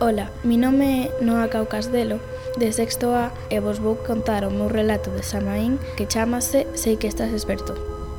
Ola, mi nome é Noa Caucasdelo, de sexto A, e vos vou contar o meu relato de Samaín que chamase Sei que estás esperto.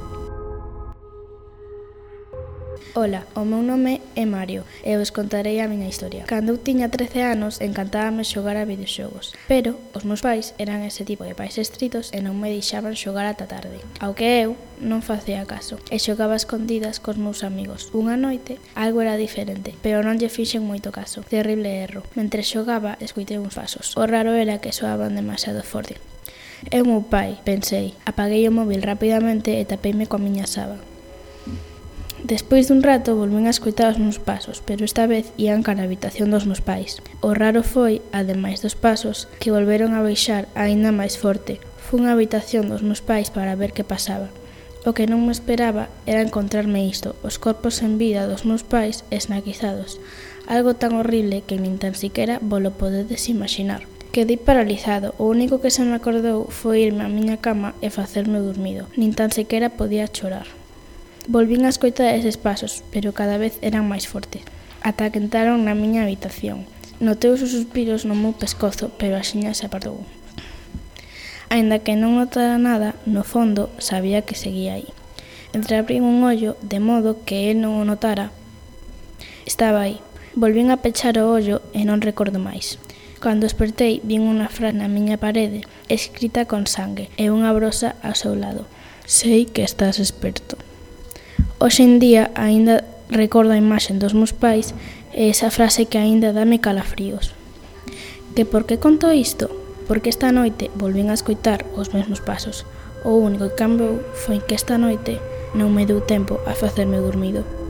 Ola, o meu nome é Mario e vos contarei a miña historia. Cando eu tiña 13 anos, encantábame xogar a videoxogos, pero os meus pais eran ese tipo de pais estritos e non me deixaban xogar ata tarde. Ao que eu non facía caso e xogaba escondidas cos meus amigos. Unha noite, algo era diferente, pero non lle fixen moito caso. Terrible erro. Mentre xogaba, escoitei uns pasos. O raro era que soaban demasiado forte. É o meu pai, pensei. Apaguei o móvil rapidamente e tapeime coa miña saba. Despois dun rato volvín a escoitar os meus pasos, pero esta vez ían cara a habitación dos meus pais. O raro foi, ademais dos pasos, que volveron a baixar aínda máis forte. Fun á habitación dos meus pais para ver que pasaba. O que non me esperaba era encontrarme isto, os corpos en vida dos meus pais esnaquizados. Algo tan horrible que nin tan siquera volo podedes imaginar. Quedei paralizado, o único que se me acordou foi irme á miña cama e facerme dormido. Nin tan sequera podía chorar. Volvín a escoitar eses pasos, pero cada vez eran máis fortes, ata que entraron na miña habitación. Notei os suspiros no meu pescozo, pero axiña se apartou. Aínda que non notara nada, no fondo sabía que seguía aí. Entreabrín un ollo, de modo que el non o notara. Estaba aí. Volvín a pechar o ollo e non recordo máis. Cando despertei, vin unha frase na miña parede, escrita con sangue, e unha brosa ao seu lado. Sei que estás esperto. Hoxe en día aínda recordo a imaxe dos meus pais e esa frase que aínda dame calafríos. Que por que conto isto? Porque esta noite volvín a escoitar os mesmos pasos. O único que cambiou foi que esta noite non me deu tempo a facerme dormido.